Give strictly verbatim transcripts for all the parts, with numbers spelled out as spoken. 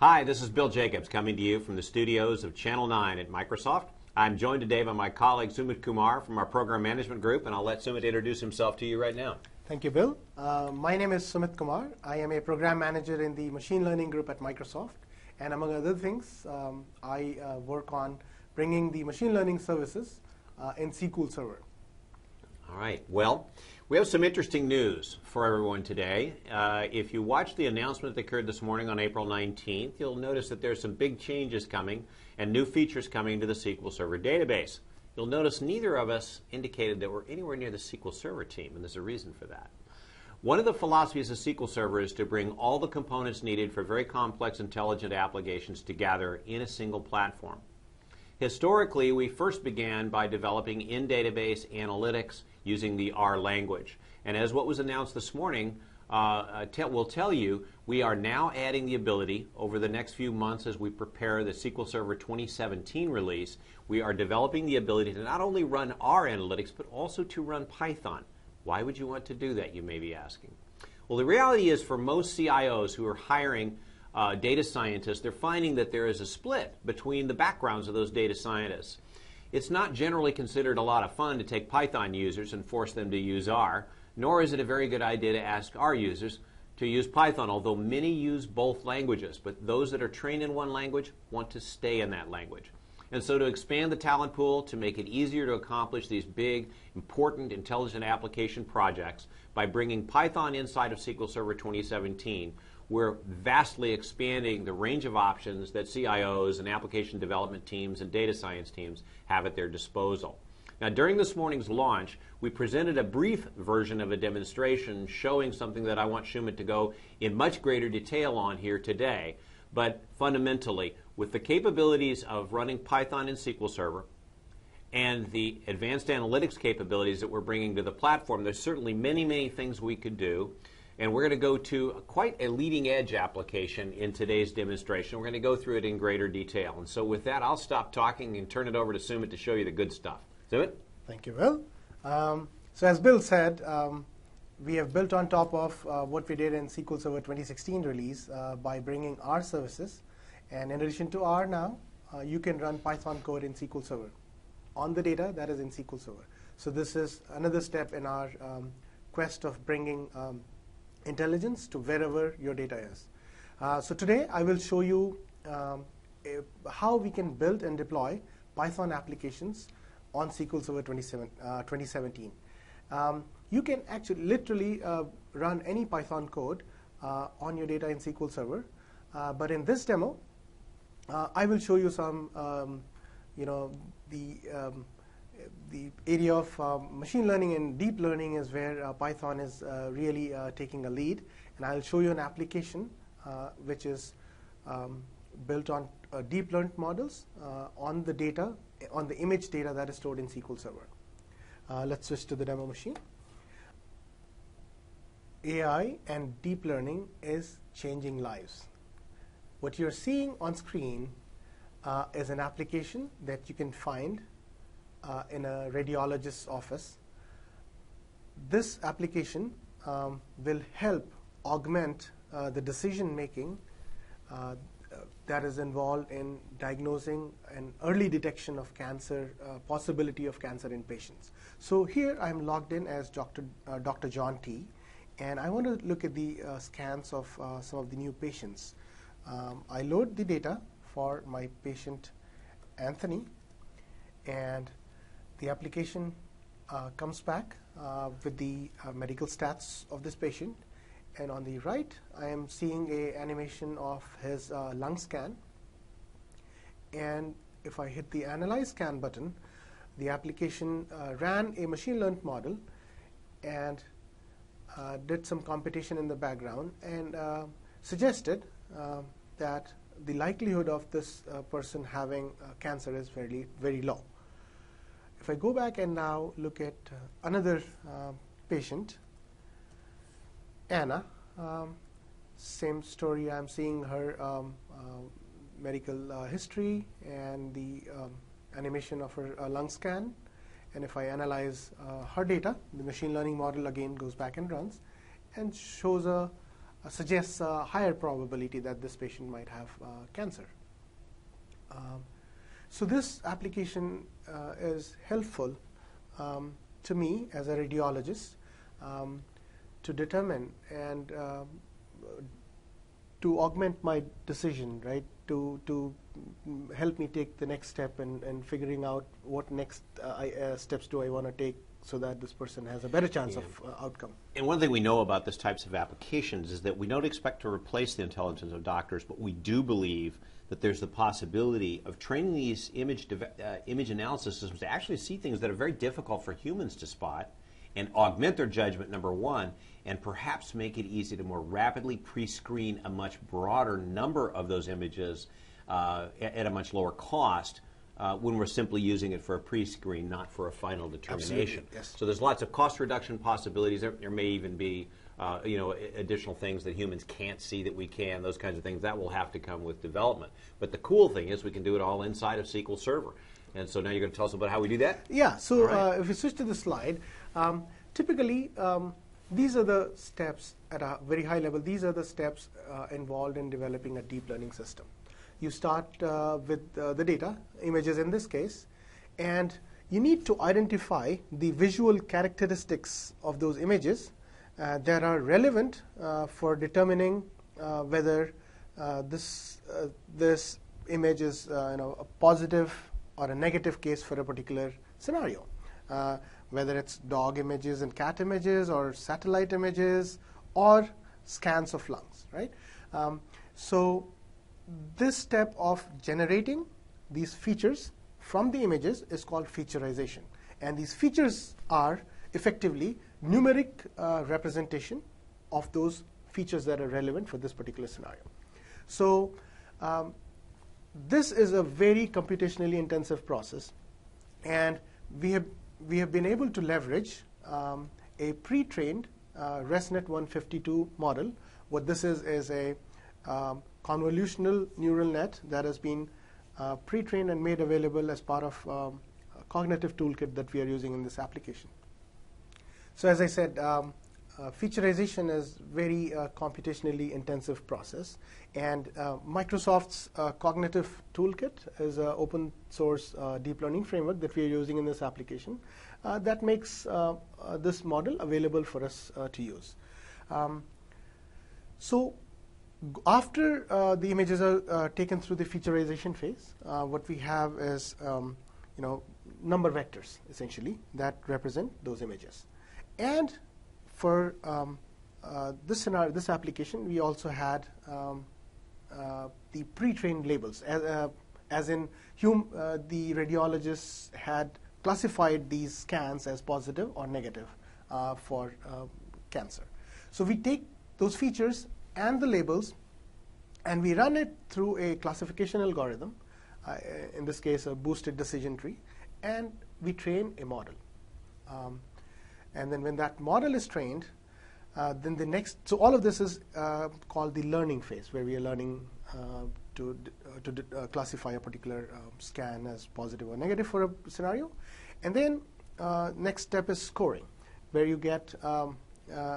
Hi, this is Bill Jacobs coming to you from the studios of Channel nine at Microsoft. I'm joined today by my colleague Sumit Kumar from our Program Management Group, and I'll let Sumit introduce himself to you right now. Thank you, Bill. Uh, my name is Sumit Kumar. I am a Program Manager in the Machine Learning Group at Microsoft. And among other things, um, I uh, work on bringing the machine learning services uh, in S Q L Server. All right. Well, we have some interesting news for everyone today. Uh, if you watched the announcement that occurred this morning on April nineteenth, you'll notice that there's some big changes coming and new features coming to the S Q L Server database. You'll notice neither of us indicated that we're anywhere near the S Q L Server team, and there's a reason for that. One of the philosophies of S Q L Server is to bring all the components needed for very complex, intelligent applications together in a single platform. Historically, we first began by developing in-database analytics using the R language. And as what was announced this morning uh, uh, will tell you, we are now adding the ability over the next few months as we prepare the S Q L Server twenty seventeen release, we are developing the ability to not only run R analytics, but also to run Python. Why would you want to do that, you may be asking? Well, the reality is for most C I Os who are hiring uh, data scientists, they're finding that there is a split between the backgrounds of those data scientists. It's not generally considered a lot of fun to take Python users and force them to use R, nor is it a very good idea to ask R users to use Python, although many use both languages. But those that are trained in one language want to stay in that language. And so to expand the talent pool, to make it easier to accomplish these big, important, intelligent application projects by bringing Python inside of S Q L Server twenty seventeen, we're vastly expanding the range of options that C I Os and application development teams and data science teams have at their disposal. Now, during this morning's launch, we presented a brief version of a demonstration showing something that I want Sumit to go in much greater detail on here today. But fundamentally, with the capabilities of running Python in S Q L Server and the advanced analytics capabilities that we're bringing to the platform, there's certainly many, many things we could do. And we're going to go to quite a leading edge application in today's demonstration. We're going to go through it in greater detail. And so with that, I'll stop talking and turn it over to Sumit to show you the good stuff. Sumit? Thank you, Bill. Um, so as Bill said, um, we have built on top of uh, what we did in S Q L Server twenty sixteen release uh, by bringing R services. And in addition to R now, uh, you can run Python code in S Q L Server on the data that is in S Q L Server. So this is another step in our um, quest of bringing um, intelligence to wherever your data is. Uh, so today I will show you um, a, how we can build and deploy Python applications on S Q L Server twenty seventeen. Um, you can actually literally uh, run any Python code uh, on your data in S Q L Server. Uh, but in this demo, uh, I will show you some, um, you know, the um, the area of um, machine learning and deep learning is where uh, Python is uh, really uh, taking a lead. And I'll show you an application uh, which is um, built on uh, deep learned models uh, on the data, on the image data that is stored in S Q L Server. Uh, let's switch to the demo machine. A I and deep learning is changing lives. What you're seeing on screen uh, is an application that you can find uh, in a radiologist's office. This application um, will help augment uh, the decision making uh, that is involved in diagnosing and early detection of cancer, uh, possibility of cancer in patients. So here I'm logged in as Doctor Uh, Doctor John T, and I want to look at the uh, scans of uh, some of the new patients. Um, I load the data for my patient Anthony, and the application uh, comes back uh, with the uh, medical stats of this patient. And on the right, I am seeing a animation of his uh, lung scan. And if I hit the Analyze Scan button, the application uh, ran a machine learned model and uh, did some computation in the background and uh, suggested uh, that the likelihood of this uh, person having uh, cancer is very, very low. If I go back and now look at uh, another uh, patient, Anna, um, same story. I'm seeing her um, uh, medical uh, history and the um, animation of her uh, lung scan. And if I analyze uh, her data, the machine learning model again goes back and runs and shows a uh, suggests a higher probability that this patient might have uh, cancer. Um, so this application uh, is helpful um, to me as a radiologist um, to determine and uh, to augment my decision, right? To to help me take the next step in, in figuring out what next uh, I, uh, steps do I want to take so that this person has a better chance Yeah. of uh, outcome. And one thing we know about this types of applications is that we don't expect to replace the intelligence of doctors, but we do believe that there's the possibility of training these image deve- uh, image analysis systems to actually see things that are very difficult for humans to spot and augment their judgment, number one, and perhaps make it easy to more rapidly pre-screen a much broader number of those images uh, at, at a much lower cost uh, when we're simply using it for a pre-screen, not for a final determination. Absolutely, yes. So there's lots of cost reduction possibilities. There, there may even be uh, you know, additional things that humans can't see that we can, those kinds of things. That will have to come with development. But the cool thing is we can do it all inside of S Q L Server. And so now you're going to tell us about how we do that? Yeah, so All right. uh, if we switch to the slide, um, typically um, these are the steps at a very high level. These are the steps uh, involved in developing a deep learning system. You start uh, with uh, the data, images in this case, and you need to identify the visual characteristics of those images uh, that are relevant uh, for determining uh, whether uh, this, uh, this image is uh, you know, a positive or a negative case for a particular scenario. Uh, whether it's dog images and cat images or satellite images or scans of lungs, right? Um, so this step of generating these features from the images is called featurization. And these features are effectively numeric uh, representation of those features that are relevant for this particular scenario. So um, this is a very computationally intensive process, and we have we have been able to leverage um, a pre-trained uh, ResNet one fifty-two model. What this is is a um, convolutional neural net that has been uh, pre-trained and made available as part of um, a cognitive toolkit that we are using in this application. So as I said, um, uh, featurization is very uh, computationally intensive process, and uh, Microsoft's uh, cognitive toolkit is an open source uh, deep learning framework that we are using in this application uh, that makes uh, uh, this model available for us uh, to use. Um, so after uh, the images are uh, taken through the featurization phase, uh, what we have is um, you know, number vectors essentially that represent those images. And for um, uh, this scenario, this application, we also had um, uh, the pre-trained labels, as, uh, as in hum, uh, the radiologists had classified these scans as positive or negative uh, for uh, cancer. So we take those features and the labels, and we run it through a classification algorithm, uh, in this case a boosted decision tree, and we train a model. Um, and then when that model is trained, uh, then the next, so all of this is uh, called the learning phase, where we are learning uh, to, uh, to uh, classify a particular uh, scan as positive or negative for a scenario. And then uh, next step is scoring, where you get, um, uh,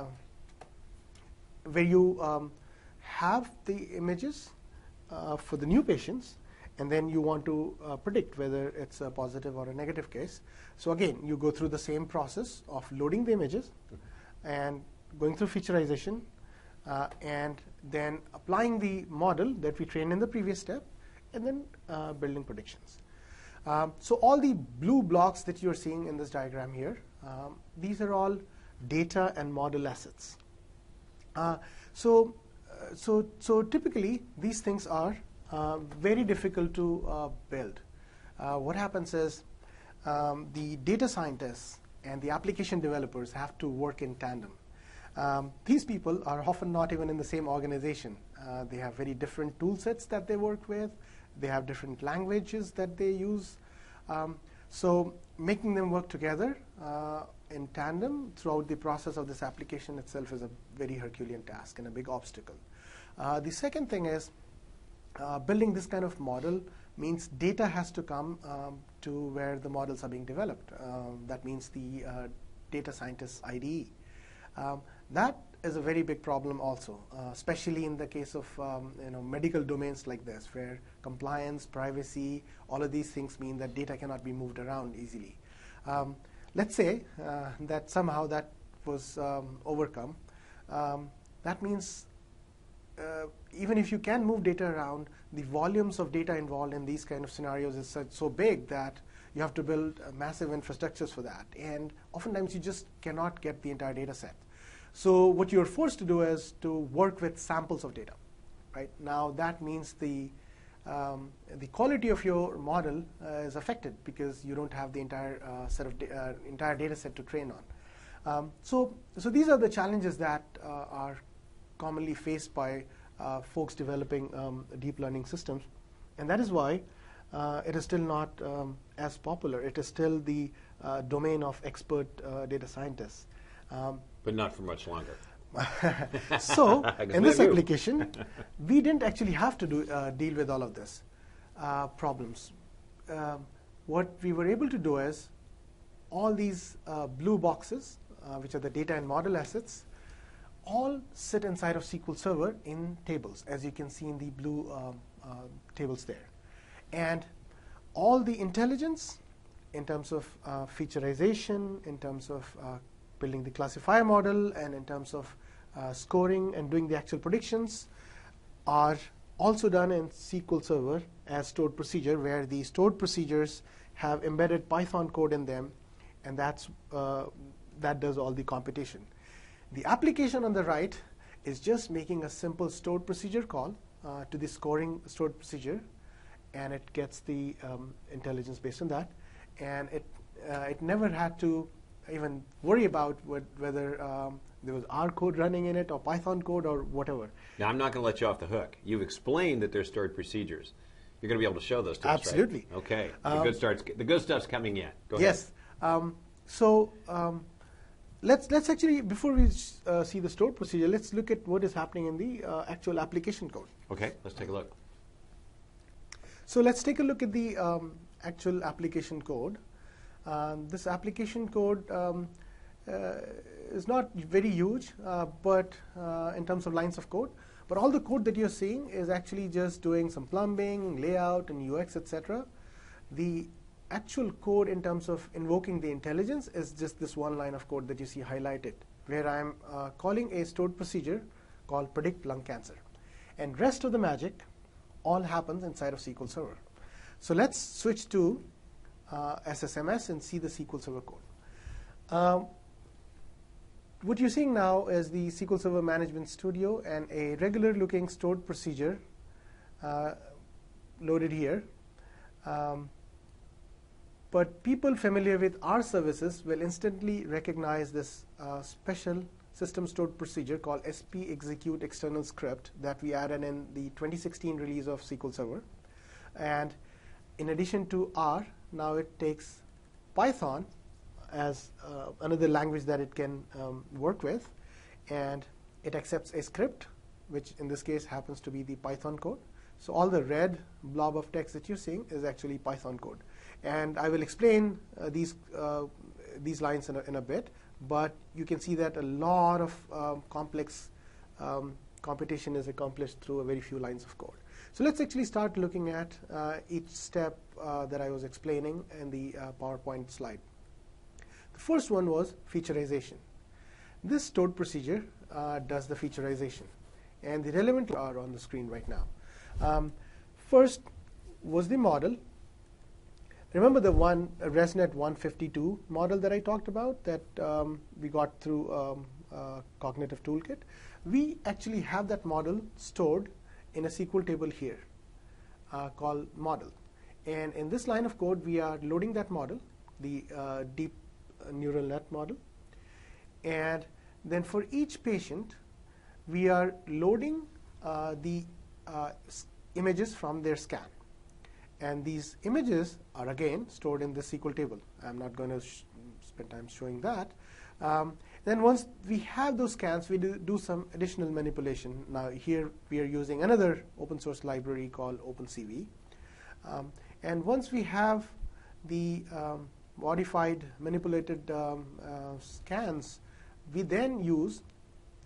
where you um, have the images uh, for the new patients, and then you want to uh, predict whether it's a positive or a negative case. So again, you go through the same process of loading the images and going through featurization uh, and then applying the model that we trained in the previous step, and then uh, building predictions. Um, so all the blue blocks that you're seeing in this diagram here, um, these are all data and model assets. Uh, so, uh, so, so typically these things are uh, very difficult to uh, build. Uh, what happens is um, the data scientists and the application developers have to work in tandem. Um, these people are often not even in the same organization. Uh, they have very different tool sets that they work with. They have different languages that they use. Um, so making them work together uh, in tandem throughout the process of this application itself is a very Herculean task and a big obstacle. Uh, the second thing is uh, building this kind of model means data has to come um, to where the models are being developed. Um, that means the uh, data scientist's I D E. Um, that is a very big problem also, uh, especially in the case of um, you know, medical domains like this, where compliance, privacy, all of these things mean that data cannot be moved around easily. Um, let's say uh, that somehow that was um, overcome. Um, that means uh, even if you can move data around, the volumes of data involved in these kind of scenarios is such, so big that you have to build uh, massive infrastructures for that. And oftentimes you just cannot get the entire data set. So what you're forced to do is to work with samples of data. Right? Now that means the, um, the quality of your model uh, is affected because you don't have the entire uh, set of da uh, entire data set to train on. Um, so, so these are the challenges that uh, are commonly faced by uh, folks developing um, deep learning systems. And that is why uh, it is still not um, as popular. It is still the uh, domain of expert uh, data scientists. Um, but not for much longer. So in this application, we didn't actually have to do, uh, deal with all of this uh, problems. Uh, what we were able to do is all these uh, blue boxes, uh, which are the data and model assets, all sit inside of S Q L Server in tables, as you can see in the blue um, uh, tables there. And all the intelligence in terms of uh, featureization, in terms of uh, building the classifier model, and in terms of uh, scoring and doing the actual predictions are also done in S Q L Server as stored procedure, where the stored procedures have embedded Python code in them, and that's, uh, that does all the computation. The application on the right is just making a simple stored procedure call uh, to the scoring stored procedure, and it gets the um, intelligence based on that. And it, uh, it never had to even worry about what, whether um, there was R code running in it or Python code or whatever. Now, I'm not going to let you off the hook. You've explained that there's stored procedures. You're going to be able to show those to us, right? Absolutely. Okay. The, Um, good starts, the good stuff's coming in. Go yes. Um, so um, let's, let's actually, before we uh, see the stored procedure, let's look at what is happening in the uh, actual application code. Okay, let's take a look. So let's take a look at the um, actual application code. Um, this application code um, uh, is not very huge, uh, but uh, in terms of lines of code. But all the code that you're seeing is actually just doing some plumbing, layout, and U X, et cetera. The actual code in terms of invoking the intelligence is just this one line of code that you see highlighted, where I'm uh, calling a stored procedure called predict lung cancer. And rest of the magic all happens inside of S Q L Server. So let's switch to uh, S S M S and see the S Q L Server code. Um, what you're seeing now is the S Q L Server Management Studio and a regular-looking stored procedure uh, loaded here. Um, but people familiar with our services will instantly recognize this uh, special system stored procedure called S P execute external script that we added in the twenty sixteen release of S Q L Server. And in addition to R, now it takes Python as uh, another language that it can um, work with, and it accepts a script, which in this case happens to be the Python code. So all the red blob of text that you're seeing is actually Python code. And I will explain uh, these, uh, these lines in a, in a bit, but you can see that a lot of um, complex um, computation is accomplished through a very few lines of code. So let's actually start looking at uh, each step uh, that I was explaining in the uh, PowerPoint slide. The first one was featureization. This stored procedure uh, does the featureization, and the relevant are on the screen right now. Um, first was the model. Remember the one uh, ResNet one fifty-two model that I talked about that um, we got through um, uh, Cognitive Toolkit? We actually have that model stored in a S Q L table here uh, called model. And in this line of code, we are loading that model, the uh, deep uh, neural net model. And then for each patient, we are loading uh, the uh, images from their scan. And these images are, again, stored in the S Q L table. I'm not going to spend time showing that. Um, then once we have those scans, we do, do some additional manipulation. Now here we are using another open source library called OpenCV. Um, and once we have the um, modified, manipulated um, uh, scans, we then use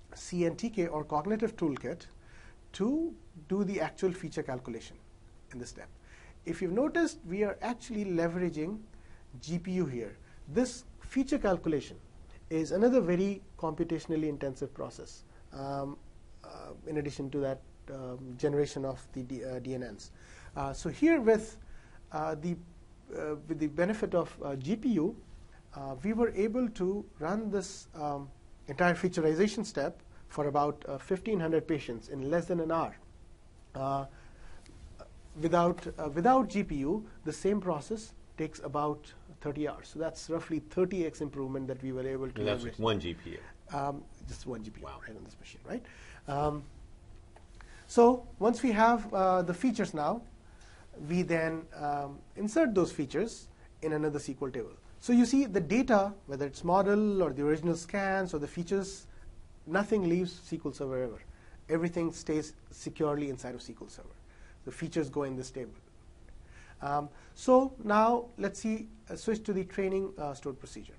C N T K or cognitive toolkit to do the actual feature calculation in this step. If you've noticed, we are actually leveraging G P U here. This feature calculation is another very computationally intensive process, um, uh, in addition to that um, generation of the D, uh, D N Ns. Uh, so here with, uh, the, uh, with the benefit of uh, G P U, uh, we were able to run this um, entire featureization step for about uh, fifteen hundred patients in less than an hour. Uh, without, uh, without G P U, the same process takes about thirty hours. So that's roughly thirty x improvement that we were able to And that's leverage. with one G P U. Um, just one G P U Wow. right on this machine, right? Um, so once we have uh, the features now, we then um, insert those features in another S Q L table. So you see the data, whether it's model or the original scans or the features, nothing leaves S Q L Server ever. Everything stays securely inside of S Q L Server. The features go in this table. Um, so now let's see, uh, switch to the training uh, stored procedure.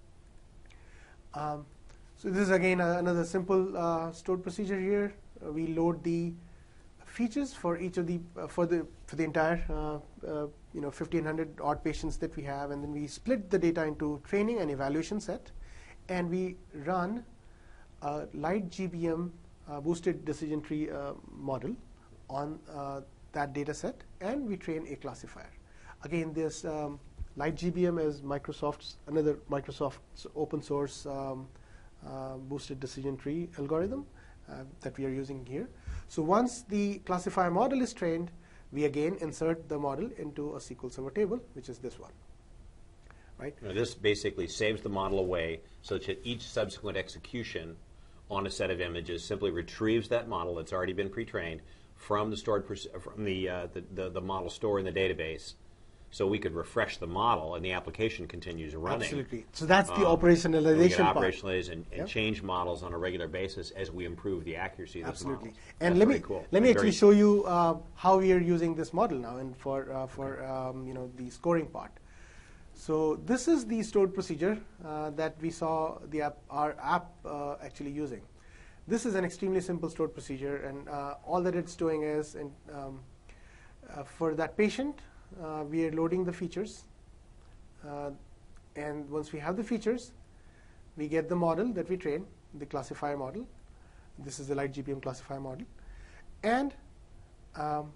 Um, so this is again uh, another simple uh, stored procedure here. Uh, we load the features for each of the uh, for the for the entire uh, uh, you know fifteen hundred odd patients that we have, and then we split the data into training and evaluation set, and we run a light G B M uh, boosted decision tree uh, model on uh, that data set, and we train a classifier. Again, this um, light G B M is Microsoft's another Microsoft's open source um, uh, boosted decision tree algorithm uh, that we are using here. So once the classifier model is trained, we again insert the model into a S Q L Server table, which is this one. Right? Now, this basically saves the model away such that each subsequent execution on a set of images simply retrieves that model that's already been pre-trained from the stored from the, uh, the, the the model store in the database, so we could refresh the model and the application continues running. Absolutely. So that's the Um, operationalization we can part. operationalize and, and Yep. change models on a regular basis as we improve the accuracy of those Absolutely. models. And That's let very me cool. let me And actually very- show you uh, how we are using this model now, and for uh, for um, you know the scoring part. So this is the stored procedure uh, that we saw the app, our app uh, actually using. This is an extremely simple stored procedure, and uh, all that it's doing is, in, um, uh, for that patient, uh, we are loading the features, uh, and once we have the features, we get the model that we train, the classifier model. This is the light G P M classifier model, and um,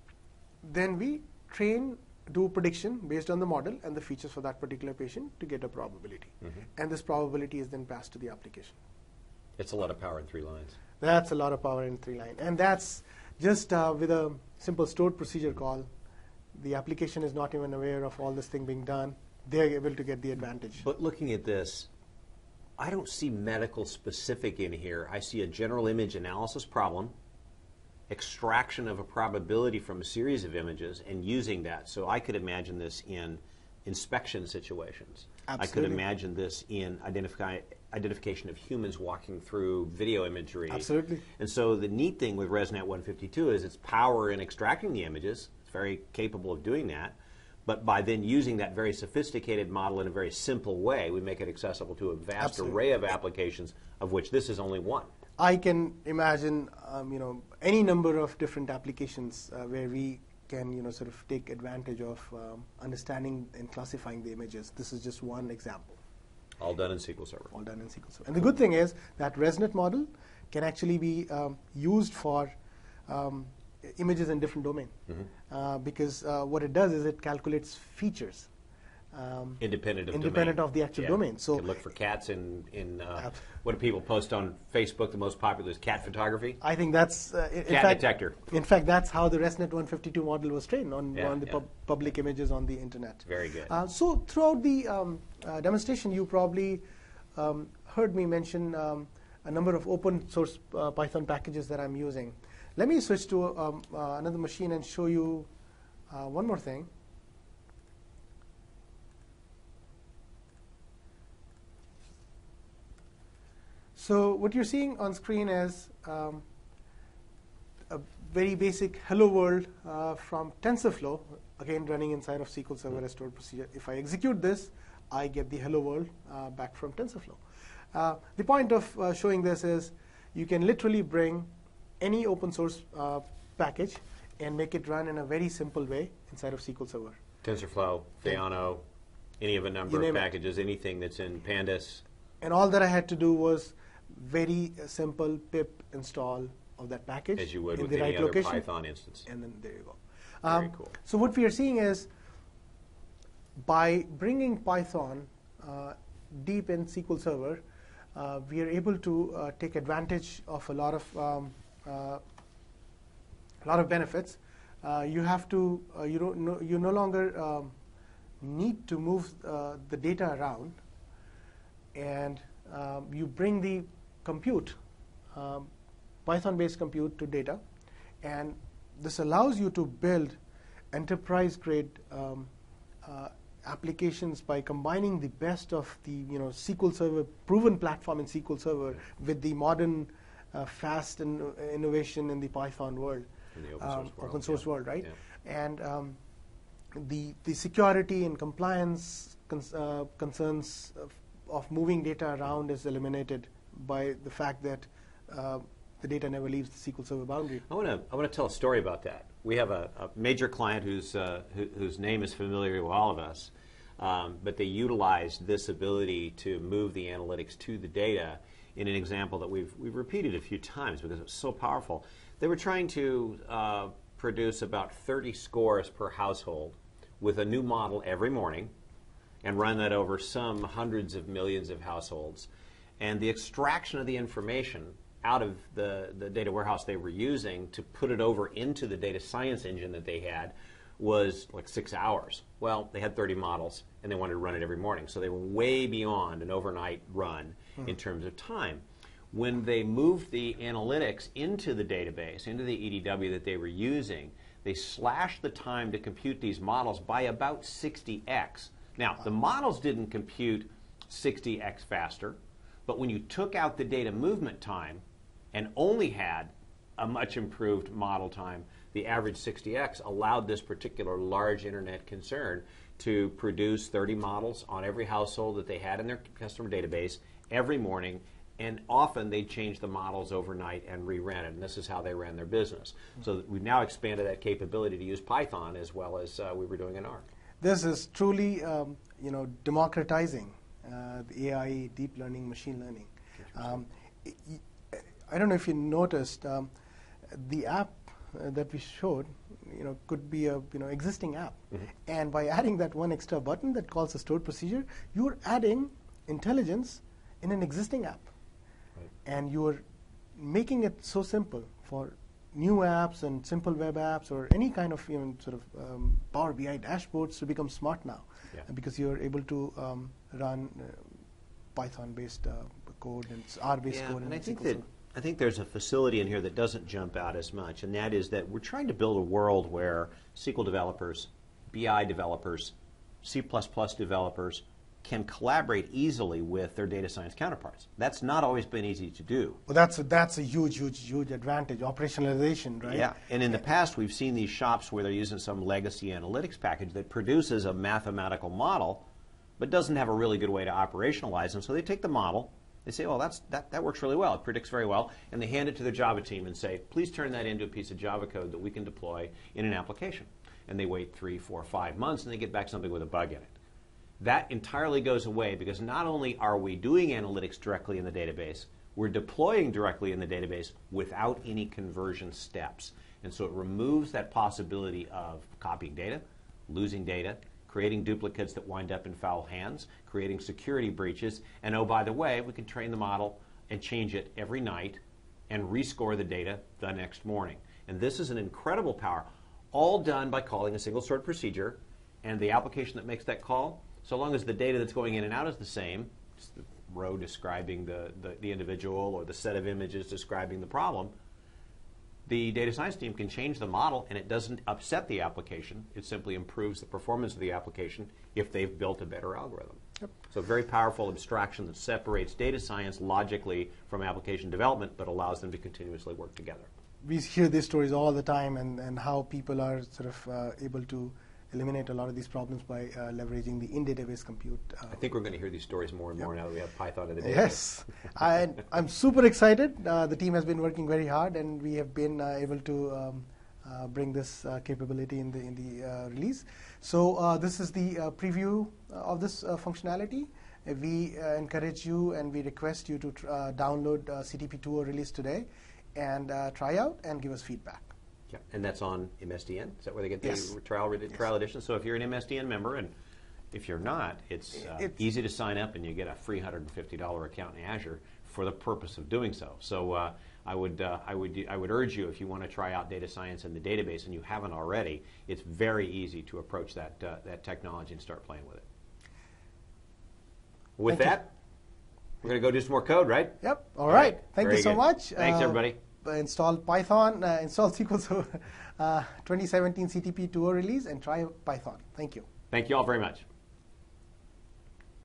then we train, do prediction based on the model and the features for that particular patient to get a probability, Mhm. and this probability is then passed to the application. It's a lot of power in three lines. That's a lot of power in three line, and that's just uh, with a simple stored procedure call. The application is not even aware of all this thing being done. They're able to get the advantage. But looking at this, I don't see medical specific in here. I see a general image analysis problem, extraction of a probability from a series of images, and using that. So I could imagine this in inspection situations. I could Absolutely. imagine this in identify, identification of humans walking through video imagery. Absolutely. And so the neat thing with ResNet one fifty-two is its power in extracting the images. It's very capable of doing that. But by then using that very sophisticated model in a very simple way, we make it accessible to a vast Absolutely. array of applications, of which this is only one. I can imagine, um, you know, any number of different applications uh, where we can, you know, sort of take advantage of um, understanding and classifying the images. This is just one example, All done in S Q L Server. all done in S Q L Server. And the good thing is that ResNet model can actually be um, used for um, images in different domain, Mhm. uh, because uh, what it does is it calculates features. Um, Independent of Independent domain. of the actual Yeah. domain. So You can look for cats in, in uh, Abs- what do people post on Facebook? The most popular is cat photography. I think that's uh, in, in Cat fact, detector. In fact, that's how the ResNet one fifty-two model was trained on, Yeah, on the yeah. pub- public images on the internet. Very good. Uh, so throughout the um, uh, demonstration, you probably um, heard me mention um, a number of open source uh, Python packages that I'm using. Let me switch to um, uh, another machine and show you uh, one more thing. So what you're seeing on screen is um, a very basic hello world uh, from TensorFlow, again running inside of S Q L Server as stored procedure. If I execute this, I get the hello world uh, back from TensorFlow. Uh, the point of uh, showing this is you can literally bring any open source uh, package and make it run in a very simple way inside of S Q L Server. TensorFlow, Theano, any of a number of packages, it. anything that's in Pandas. And all that I had to do was very uh, simple pip install of that package. As you would in with the any right other location. Python instance. And then there you go. Very Um, cool. So what we are seeing is by bringing Python uh, deep in S Q L Server, uh, we are able to uh, take advantage of a lot of um, uh, a lot of benefits. Uh, you have to uh, you don't no, you no longer um, need to move uh, the data around, and um, you bring the compute, um, Python-based compute to data, and this allows you to build enterprise-grade um, uh, applications by combining the best of the you know S Q L Server proven platform in S Q L Server with the modern uh, fast in, uh, innovation in the Python world, in the open source um, world, open source yeah. world, right? Yeah. And um, the the security and compliance cons uh, concerns of, of moving data around is eliminated by the fact that uh, the data never leaves the S Q L Server boundary. I want to I want to tell a story about that. We have a, a major client whose uh, who, whose name is familiar to all of us, um, but they utilized this ability to move the analytics to the data in an example that we've we've repeated a few times because it was so powerful. They were trying to uh, produce about thirty scores per household with a new model every morning and run that over some hundreds of millions of households. And the extraction of the information out of the, the data warehouse they were using to put it over into the data science engine that they had was like six hours. Well, they had thirty models, and they wanted to run it every morning. So they were way beyond an overnight run hmm. in terms of time. When they moved the analytics into the database, into the E D W that they were using, they slashed the time to compute these models by about sixty x. Now, the models didn't compute sixty x faster, but when you took out the data movement time and only had a much improved model time, the average sixty x allowed this particular large internet concern to produce thirty models on every household that they had in their customer database every morning, and often they'd change the models overnight and re-ran it, and this is how they ran their business. So we've now expanded that capability to use Python as well as uh, we were doing in Arc. This is truly um, you know, democratizing uh, the A I, deep learning, machine learning. Um, I don't know if you noticed, um, the app uh, that we showed, you know, could be a you know existing app, mm-hmm. and by adding that one extra button that calls a stored procedure, you're adding intelligence in an existing app, right. And you're making it so simple for new apps and simple web apps or any kind of you know sort of um, Power B I dashboards to become smart now, yeah. because you're able to um, run uh, Python-based uh, code and R-based yeah, code. And I think that. I think there's a facility in here that doesn't jump out as much, and that is that we're trying to build a world where S Q L developers, B I developers, C plus plus developers can collaborate easily with their data science counterparts. That's not always been easy to do. Well, that's a, that's a huge, huge, huge advantage, operationalization, right? Yeah, and in the past we've seen these shops where they're using some legacy analytics package that produces a mathematical model but doesn't have a really good way to operationalize them, so they take the model. They say, well, that's, that, that works really well. It predicts very well. And they hand it to the Java team and say, please turn that into a piece of Java code that we can deploy in an application. And they wait three, four, five months, and they get back something with a bug in it. That entirely goes away because not only are we doing analytics directly in the database, we're deploying directly in the database without any conversion steps. And so it removes that possibility of copying data, losing data, creating duplicates that wind up in foul hands, creating security breaches, and oh, by the way, we can train the model and change it every night and rescore the data the next morning. And this is an incredible power, all done by calling a single stored procedure, and the application that makes that call, so long as the data that's going in and out is the same, just the row describing the, the, the individual or the set of images describing the problem, the data science team can change the model and it doesn't upset the application. It simply improves the performance of the application if they've built a better algorithm. Yep. So a very powerful abstraction that separates data science logically from application development but allows them to continuously work together. We hear these stories all the time, and, and how people are sort of uh, able to eliminate a lot of these problems by uh, leveraging the in-database compute. Uh, I think we're going to hear these stories more and more now that we have Python in the database. Yes, I, I'm super excited. Uh, the team has been working very hard, and we have been uh, able to um, uh, bring this uh, capability in the in the uh, release. So uh, this is the uh, preview of this uh, functionality. Uh, we uh, encourage you and we request you to tr uh, download uh, C T P two point oh release today and uh, try out and give us feedback. Yeah, and that's on M S D N? Is that where they get the Yes. trial, yes. trial edition? So if you're an M S D N member, and if you're not, it's, uh, it's easy to sign up and you get a free one hundred fifty dollar account in Azure for the purpose of doing so. So uh, I would uh, I would I would urge you, if you want to try out data science in the database and you haven't already, it's very easy to approach that uh, that technology and start playing with it. With Thank that, you. we're going to go do some more code, right? Yep. All right. Thank Very you so good. much. Thanks, Uh, everybody. Install Python, uh, install S Q L so, uh, twenty seventeen C T P two point oh release, and try Python. Thank you. Thank you all very much.